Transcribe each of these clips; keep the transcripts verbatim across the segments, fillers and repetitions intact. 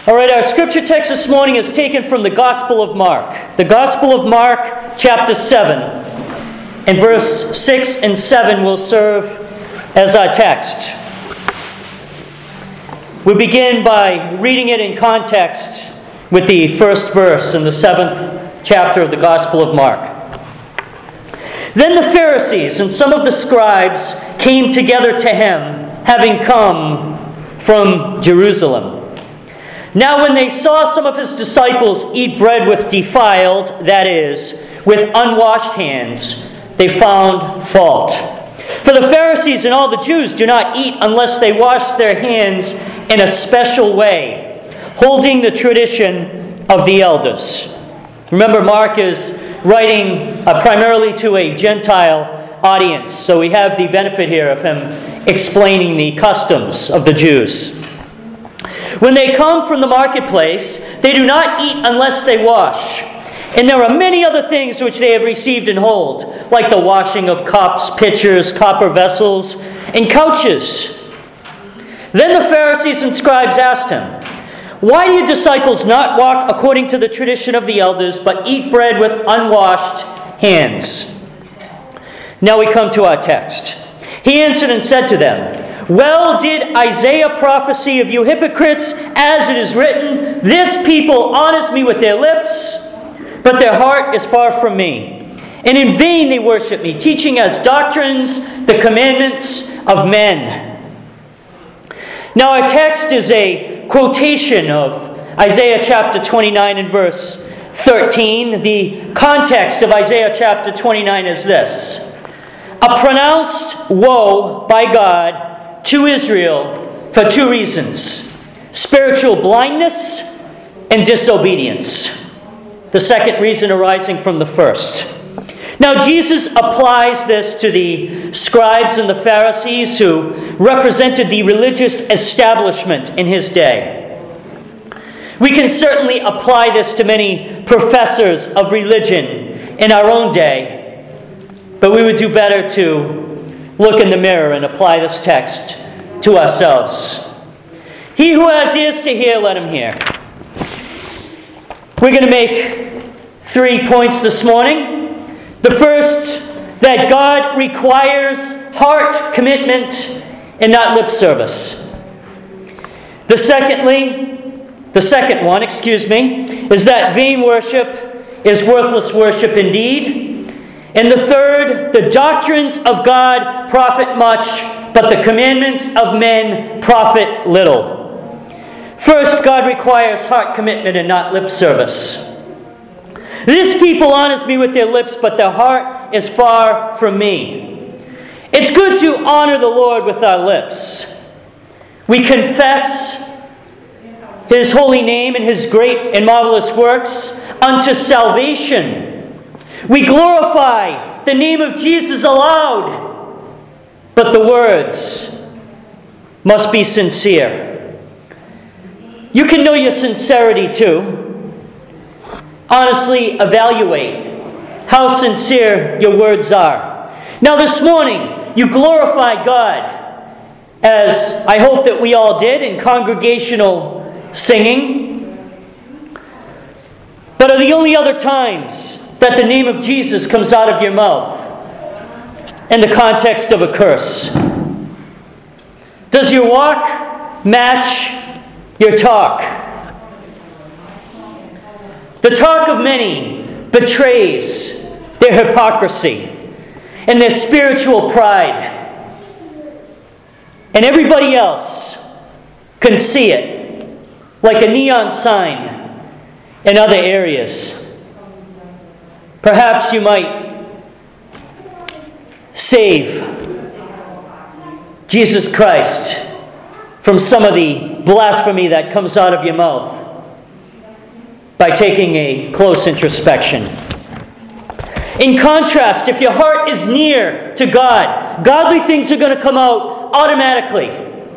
All right, our scripture text this morning is taken from the Gospel of Mark. The Gospel of Mark, chapter seven, and verse six and seven will serve as our text. We begin by reading it in context with the first verse in the seventh chapter of the Gospel of Mark. Then the Pharisees and some of the scribes came together to him, having come from Jerusalem. Now when they saw some of his disciples eat bread with defiled, that is, with unwashed hands, they found fault. For the Pharisees and all the Jews do not eat unless they wash their hands in a special way, holding the tradition of the elders. Remember, Mark is writing uh, primarily to a Gentile audience, so we have the benefit here of him explaining the customs of the Jews. When they come from the marketplace, they do not eat unless they wash. And there are many other things which they have received and hold, like the washing of cups, pitchers, copper vessels, and couches. Then the Pharisees and scribes asked him, "Why do your disciples not walk according to the tradition of the elders, but eat bread with unwashed hands?" Now we come to our text. He answered and said to them, "Well did Isaiah prophesy of you hypocrites, as it is written, 'This people honors me with their lips, but their heart is far from me. And in vain they worship me, teaching as doctrines the commandments of men.'" Now our text is a quotation of Isaiah chapter twenty-nine and verse thirteen. The context of Isaiah chapter twenty-nine is this: a pronounced woe by God to Israel for two reasons: spiritual blindness and disobedience. The second reason arising from the first. Now Jesus applies this to the scribes and the Pharisees who represented the religious establishment in his day. We can certainly apply this to many professors of religion in our own day, but we would do better to look in the mirror and apply this text to ourselves. He who has ears to hear, let him hear. We're going to make three points this morning. The first, that God requires heart commitment and not lip service. The secondly, the second one, excuse me, is that vain worship is worthless worship indeed. And the third, the doctrines of God profit much, but the commandments of men profit little. First, God requires heart commitment and not lip service. "This people honors me with their lips, but their heart is far from me." It's good to honor the Lord with our lips. We confess His holy name and His great and marvelous works unto salvation. We glorify the name of Jesus aloud, but the words must be sincere. You can know your sincerity too. Honestly evaluate how sincere your words are. Now this morning, you glorify God, as I hope that we all did in congregational singing. But are the only other times that the name of Jesus comes out of your mouth in the context of a curse? Does your walk match your talk? The talk of many betrays their hypocrisy and their spiritual pride. And everybody else can see it like a neon sign in other areas. Perhaps you might save Jesus Christ from some of the blasphemy that comes out of your mouth by taking a close introspection. In contrast, if your heart is near to God, godly things are going to come out automatically.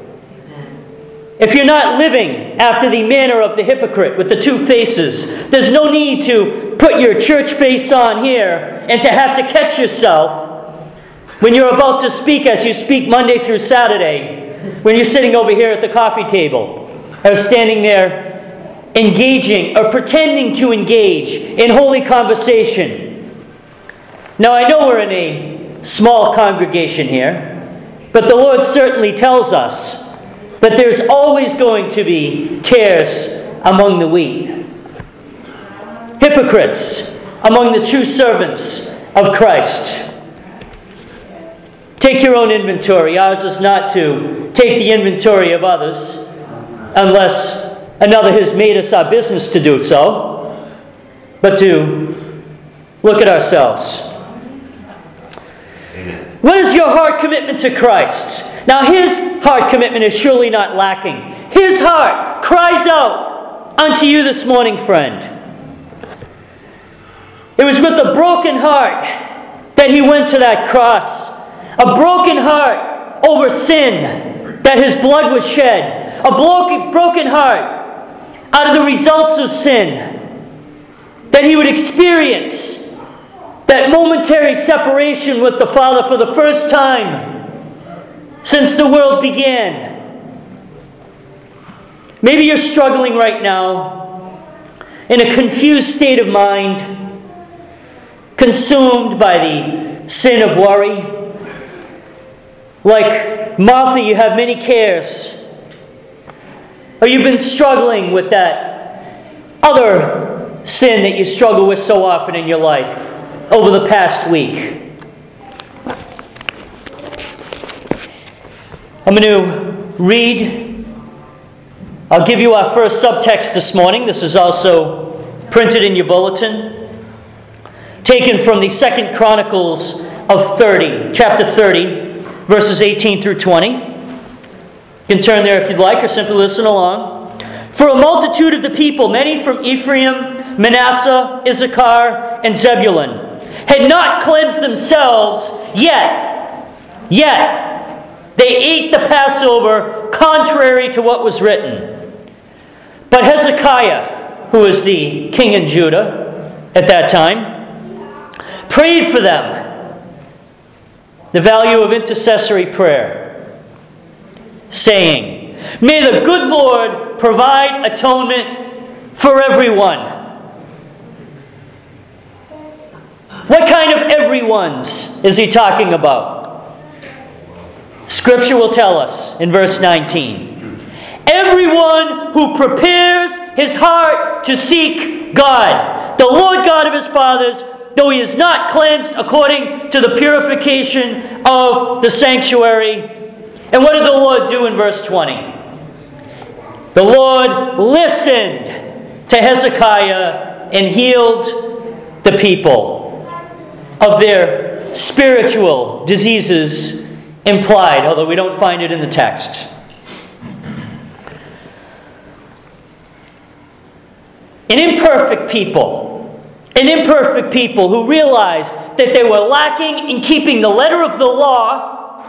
If you're not living after the manner of the hypocrite with the two faces, there's no need to put your church face on here and to have to catch yourself when you're about to speak as you speak Monday through Saturday, when you're sitting over here at the coffee table, or standing there engaging or pretending to engage in holy conversation. Now, I know we're in a small congregation here, but the Lord certainly tells us that there's always going to be tares among the wheat, hypocrites among the true servants of Christ. Take your own inventory. Ours is not to take the inventory of others unless another has made us our business to do so, but to look at ourselves. What is your heart commitment to Christ? Now, His heart commitment is surely not lacking. His heart cries out unto you this morning, friend. It was with a broken heart that He went to that cross. A broken heart over sin that His blood was shed. A broken heart out of the results of sin that He would experience that momentary separation with the Father for the first time since the world began. Maybe you're struggling right now in a confused state of mind, consumed by the sin of worry. Like Martha, you have many cares. Or you've been struggling with that other sin that you struggle with so often in your life over the past week. I'm going to read. I'll give you our first subtext this morning. This is also printed in your bulletin. Taken from the Second Chronicles of thirty, chapter thirty. Verses eighteen through twenty. You can turn there if you'd like, or simply listen along. For a multitude of the people, many from Ephraim, Manasseh, Issachar, and Zebulun, had not cleansed themselves yet. Yet they ate the Passover contrary to what was written. But Hezekiah, who was the king in Judah at that time, prayed for them. The value of intercessory prayer, saying, "May the good Lord provide atonement for everyone." What kind of everyone's is he talking about? Scripture will tell us in verse nineteen. Everyone who prepares his heart to seek God, the Lord God of his fathers, though he is not cleansed according to the purification of the sanctuary. And what did the Lord do in verse twenty? The Lord listened to Hezekiah and healed the people of their spiritual diseases implied, although we don't find it in the text. An imperfect people An imperfect people who realized that they were lacking in keeping the letter of the law,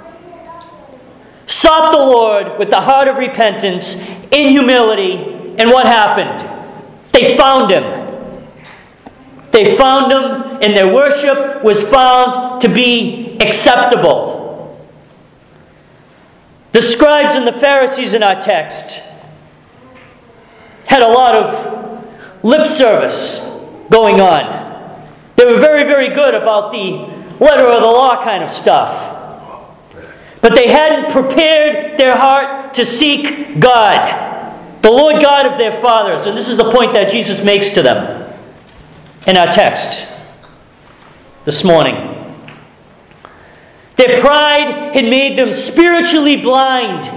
sought the Lord with the heart of repentance in humility, and what happened? They found Him. They found Him, and their worship was found to be acceptable. The scribes and the Pharisees in our text had a lot of lip service going on. They were very, very good about the letter of the law kind of stuff. But they hadn't prepared their heart to seek God, the Lord God of their fathers. And this is the point that Jesus makes to them in our text this morning. Their pride had made them spiritually blind.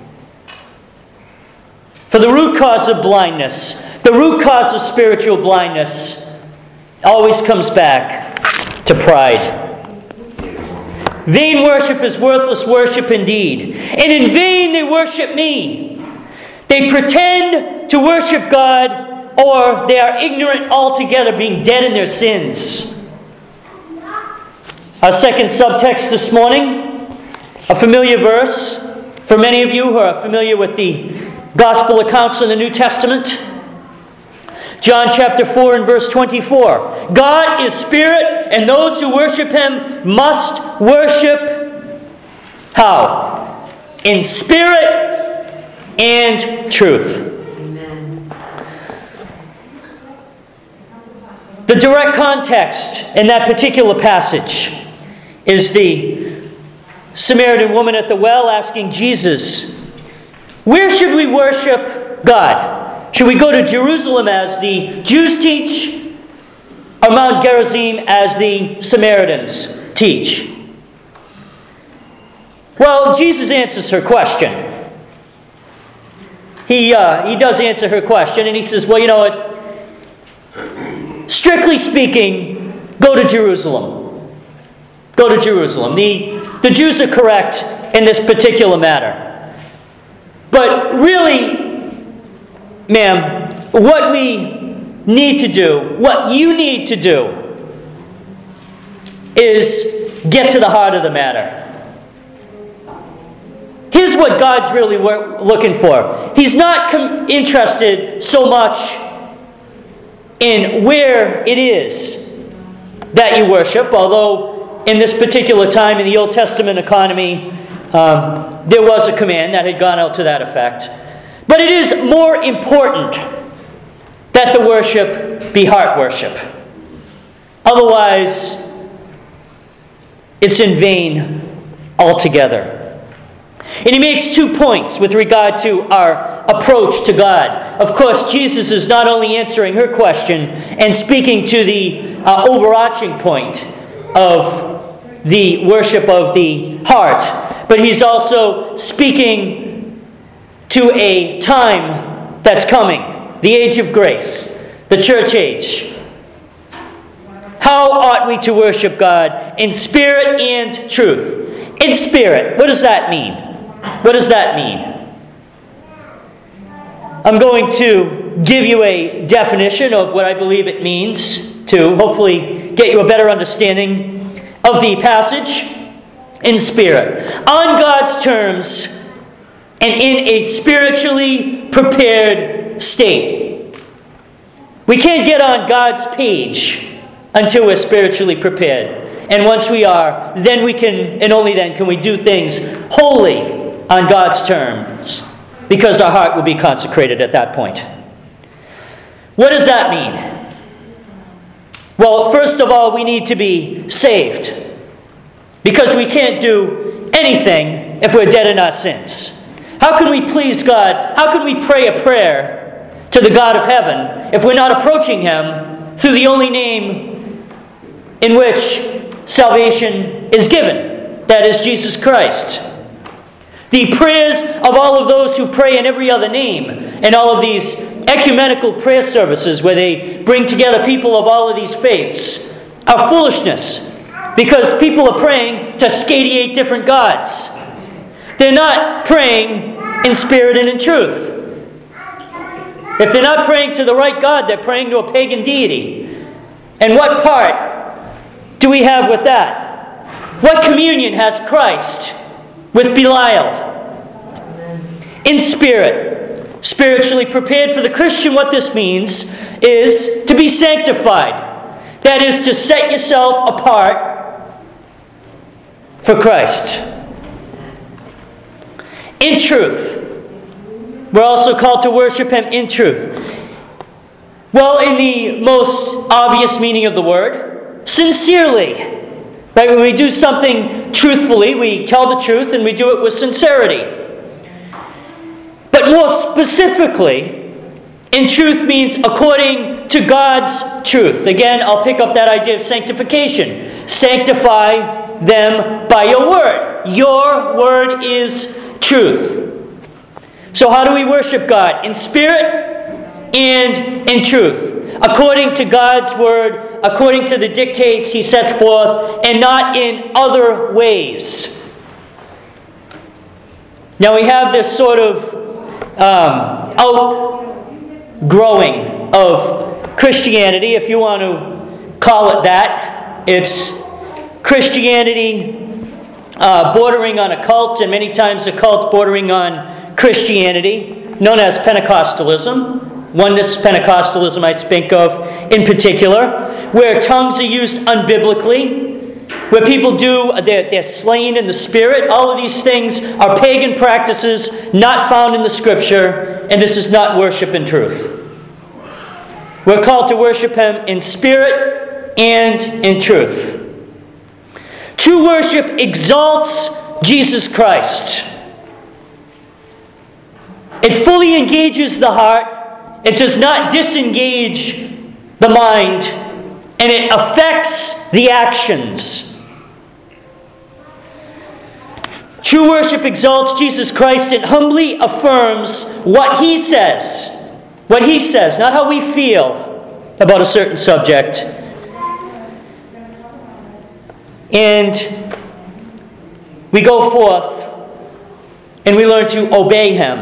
For the root cause of blindness, the root cause of spiritual blindness, always comes back to pride. Vain worship is worthless worship indeed. And in vain they worship me. They pretend to worship God, or they are ignorant altogether, being dead in their sins. Our second subtext this morning, a familiar verse for many of you who are familiar with the Gospel accounts in the New Testament. John chapter four and verse twenty-four. God is spirit, and those who worship Him must worship how? In spirit and truth. Amen. direct context in that particular passage is the Samaritan woman at the well asking Jesus, where should we worship God? Should we go to Jerusalem as the Jews teach, or Mount Gerizim as the Samaritans teach? Well, Jesus answers her question. He, uh, he does answer her question, and he says, well, you know what? Strictly speaking, go to Jerusalem. Go to Jerusalem. The, the Jews are correct in this particular matter. But really, ma'am, what we need to do, what you need to do, is get to the heart of the matter. Here's what God's really wor- looking for. He's not com- interested so much in where it is that you worship, although in this particular time in the Old Testament economy, um, there was a command that had gone out to that effect. But it is more important that the worship be heart worship. Otherwise, it's in vain altogether. And he makes two points with regard to our approach to God. Of course, Jesus is not only answering her question and speaking to the uh, overarching point of the worship of the heart, but he's also speaking to a time that's coming, the age of grace, the church age. How ought we to worship God? In spirit and truth. In spirit, what does that mean? What does that mean? I'm going to give you a definition of what I believe it means to hopefully get you a better understanding of the passage. In spirit. On God's terms and in a spiritually prepared state. We can't get on God's page until we're spiritually prepared. And once we are, then we can, and only then can we do things wholly on God's terms, because our heart will be consecrated at that point. What does that mean? Well, first of all, we need to be saved, because we can't do anything if we're dead in our sins. How can we please God? How can we pray a prayer to the God of heaven if we're not approaching Him through the only name in which salvation is given? That is Jesus Christ. The prayers of all of those who pray in every other name, and all of these ecumenical prayer services where they bring together people of all of these faiths, are foolishness, because people are praying to eighty-eight different gods. They're not praying in spirit and in truth. If they're not praying to the right God, they're praying to a pagan deity. And what part do we have with that? What communion has Christ with Belial? In spirit, spiritually prepared. For the Christian, what this means is to be sanctified. That is to set yourself apart for Christ. In truth. We're also called to worship Him in truth. Well, in the most obvious meaning of the word, sincerely. Right? When we do something truthfully, we tell the truth and we do it with sincerity. But more specifically, in truth means according to God's truth. Again, I'll pick up that idea of sanctification. Sanctify them by your word. Your word is truth. So how do we worship God? In spirit and in truth. According to God's word, according to the dictates He sets forth, and not in other ways. Now we have this sort of um, outgrowing of Christianity, if you want to call it that. It's Christianity uh, bordering on a cult, and many times a cult bordering on Christianity, known as Pentecostalism. Oneness Pentecostalism I speak of in particular, where tongues are used unbiblically, where people do, they're, they're slain in the Spirit. All of these things are pagan practices not found in the Scripture, and this is not worship in truth. We're called to worship Him in spirit and in truth. True worship exalts Jesus Christ. It fully engages the heart. It does not disengage the mind. And it affects the actions. True worship exalts Jesus Christ. It humbly affirms what He says. What He says, not how we feel about a certain subject. And we go forth and we learn to obey Him.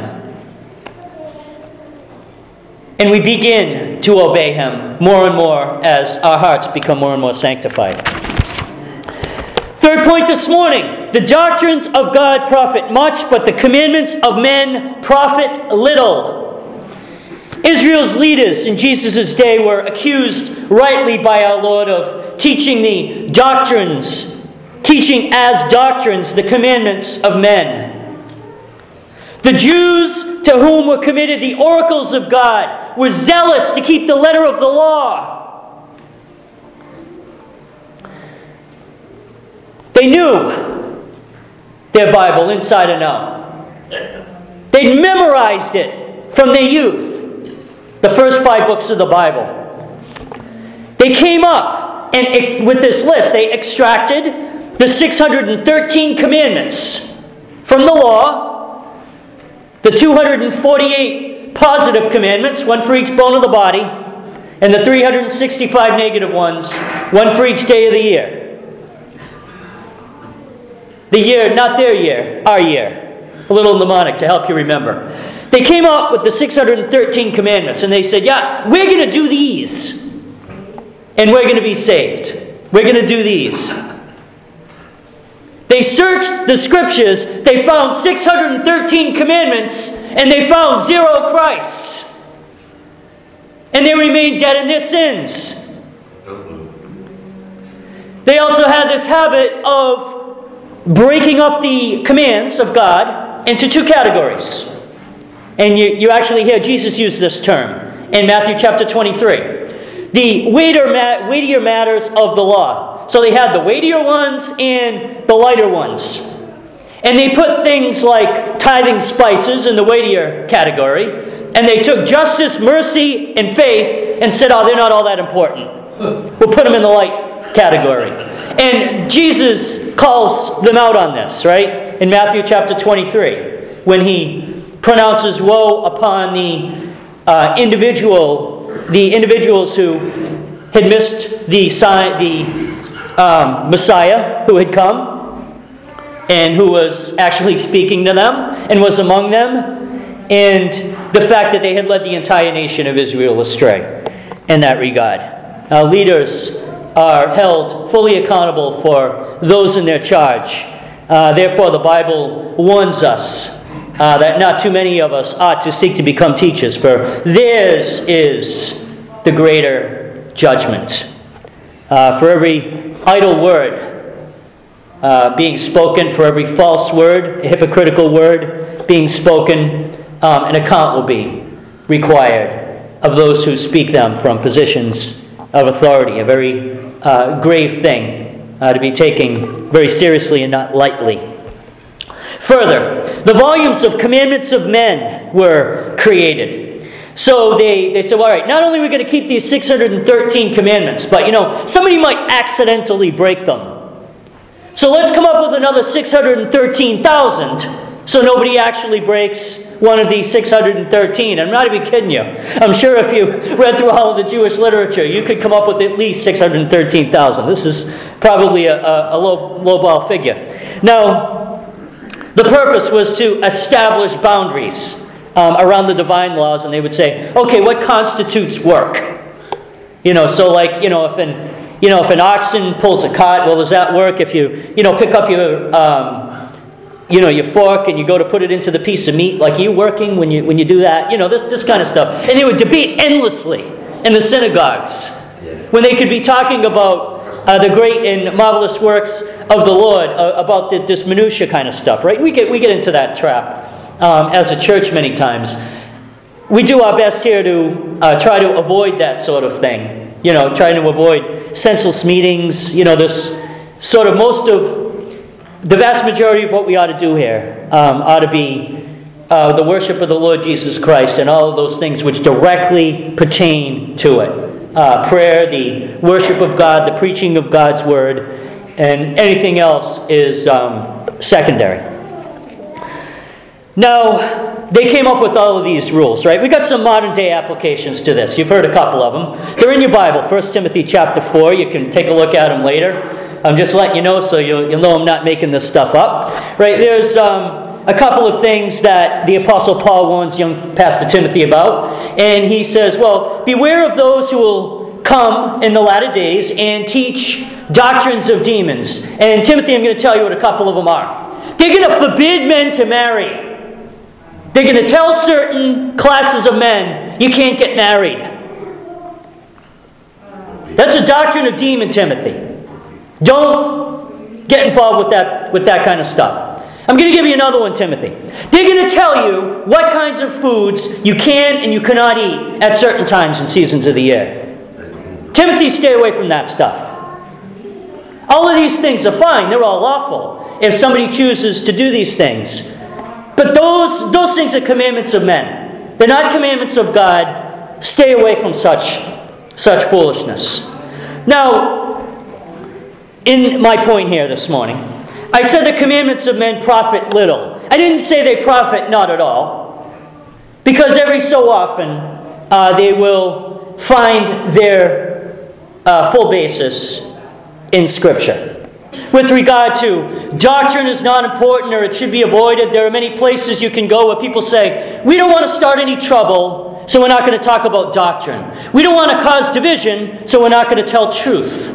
And we begin to obey Him more and more as our hearts become more and more sanctified. Third point this morning: the doctrines of God profit much, but the commandments of men profit little. Israel's leaders in Jesus' day were accused rightly by our Lord of teaching the doctrines, teaching as doctrines the commandments of men. The Jews to whom were committed the oracles of God were zealous to keep the letter of the law. They knew their Bible inside and out. They memorized it from their youth. The first five books of the Bible. They came up and it, with this list, they extracted the six hundred thirteen commandments from the law, the two hundred forty-eight positive commandments, one for each bone of the body, and the three hundred sixty-five negative ones, one for each day of the year. The year, not their year, our year. A little mnemonic to help you remember. They came up with the six hundred thirteen commandments, and they said, yeah, we're going to do these, and we're going to be saved. We're going to do these. They searched the Scriptures, they found six hundred thirteen commandments, and they found zero Christ. And they remained dead in their sins. They also had this habit of breaking up the commands of God into two categories. And you, you actually hear Jesus use this term in Matthew chapter twenty-three. The weightier, ma- weightier matters of the law. So they had the weightier ones and the lighter ones. And they put things like tithing spices in the weightier category. And they took justice, mercy, and faith and said, oh, they're not all that important. We'll put them in the light category. And Jesus calls them out on this, right? In Matthew chapter twenty-three, when He pronounces woe upon the uh, individual, the individuals who had missed the sign, the um, Messiah who had come, and who was actually speaking to them and was among them, and the fact that they had led the entire nation of Israel astray in that regard. Now, leaders are held fully accountable for those in their charge. Uh, therefore, the Bible warns us Uh, that not too many of us ought to seek to become teachers, for theirs is the greater judgment. Uh, for every idle word uh, being spoken, for every false word, a hypocritical word being spoken, um, an account will be required of those who speak them from positions of authority, a very uh, grave thing uh, to be taken very seriously and not lightly. Further, the volumes of commandments of men were created. So they, they said, well, all right, not only are we going to keep these six hundred thirteen commandments, but, you know, somebody might accidentally break them. So let's come up with another six hundred thirteen thousand so nobody actually breaks one of these six hundred thirteen. I'm not even kidding you. I'm sure if you read through all of the Jewish literature, you could come up with at least six hundred thirteen thousand. This is probably a, a, a low, low-ball figure. Now, the purpose was to establish boundaries um, around the divine laws, and they would say, okay, what constitutes work? You know, so like, you know, if an, you know, if an oxen pulls a cart, well, does that work? If you, you know, pick up your, um, you know, your fork and you go to put it into the piece of meat, like, are you working when you when you do that? You know, this, this kind of stuff. And they would debate endlessly in the synagogues when they could be talking about Uh, the great and marvelous works of the Lord, uh, about the, this minutia kind of stuff, right? We get we get into that trap um, as a church many times. we do our best here to uh, try to avoid that sort of thing. You know, trying to avoid senseless meetings. You know, this sort of most of the vast majority of what we ought to do here um, ought to be uh, the worship of the Lord Jesus Christ and all of those things which directly pertain to it. Uh, prayer, the worship of God, the preaching of God's Word, and anything else is um, secondary. Now, they came up with all of these rules, right? We got some modern day applications to this. You've heard a couple of them. They're in your Bible, First Timothy chapter four. You can take a look at them later. I'm just letting you know so you'll, you'll know I'm not making this stuff up. Right, there's um, a couple of things that the Apostle Paul warns young Pastor Timothy about. And he says, well, beware of those who will come in the latter days and teach doctrines of demons. And Timothy, I'm going to tell you what a couple of them are. They're going to forbid men to marry. They're going to tell certain classes of men, you can't get married. That's a doctrine of demon, Timothy. Don't get involved with that, with that kind of stuff. I'm going to give you another one, Timothy. They're going to tell you what kinds of foods you can and you cannot eat at certain times and seasons of the year. Timothy, stay away from that stuff. All of these things are fine. They're all lawful if somebody chooses to do these things. But those, those things are commandments of men. They're not commandments of God. Stay away from such, such foolishness. Now, in my point here this morning, I said the commandments of men profit little. I didn't say they profit not at all, because every so often uh, they will find their uh, full basis in Scripture. With regard to doctrine is not important or it should be avoided, there are many places you can go where people say, we don't want to start any trouble, so we're not going to talk about doctrine. We don't want to cause division, so we're not going to tell truth.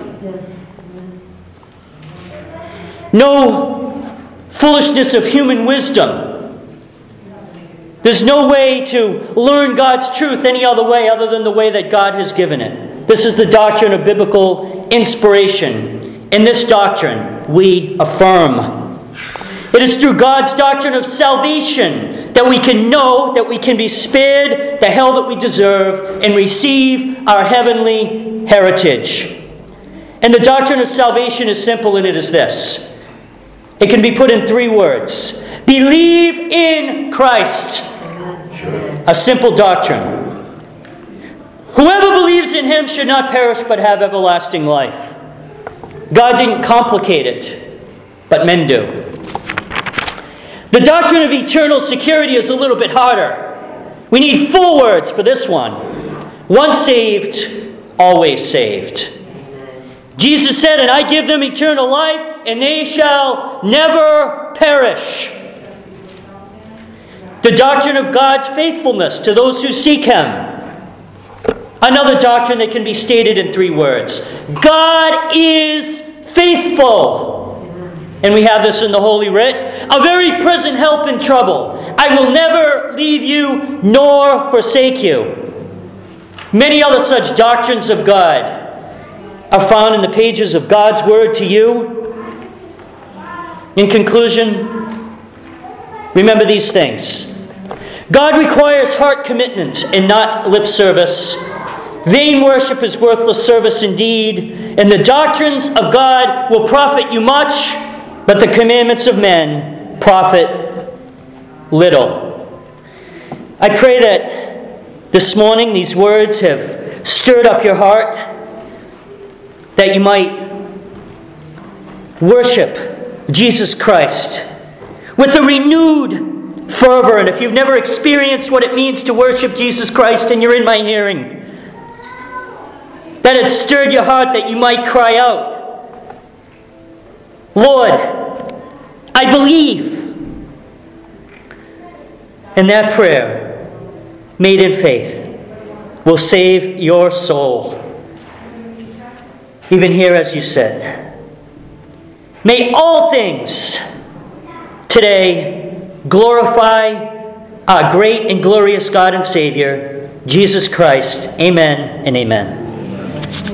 No foolishness of human wisdom. There's no way to learn God's truth any other way other than the way that God has given it. This is the doctrine of biblical inspiration. In this doctrine, we affirm. It is through God's doctrine of salvation that we can know that we can be spared the hell that we deserve and receive our heavenly heritage. And the doctrine of salvation is simple, and it is this. It can be put in three words. Believe in Christ. A simple doctrine. Whoever believes in Him should not perish but have everlasting life. God didn't complicate it, but men do. The doctrine of eternal security is a little bit harder. We need full words for this one. Once saved, always saved. Jesus said, and I give them eternal life, and they shall never perish. The doctrine of God's faithfulness to those who seek Him. Another doctrine that can be stated in three words. God is faithful. And we have this in the Holy Writ. A very present help in trouble. I will never leave you nor forsake you. Many other such doctrines of God are found in the pages of God's Word to you. In conclusion, remember these things. God requires heart commitment and not lip service. Vain worship is worthless service indeed, and the doctrines of God will profit you much, but the commandments of men profit little. I pray that this morning these words have stirred up your heart, that you might worship Jesus Christ with a renewed fervor. And if you've never experienced what it means to worship Jesus Christ and you're in my hearing, that it stirred your heart that you might cry out, Lord, I believe. And that prayer, made in faith, will save your soul. Even here, as you said, may all things today glorify our great and glorious God and Savior, Jesus Christ. Amen and amen.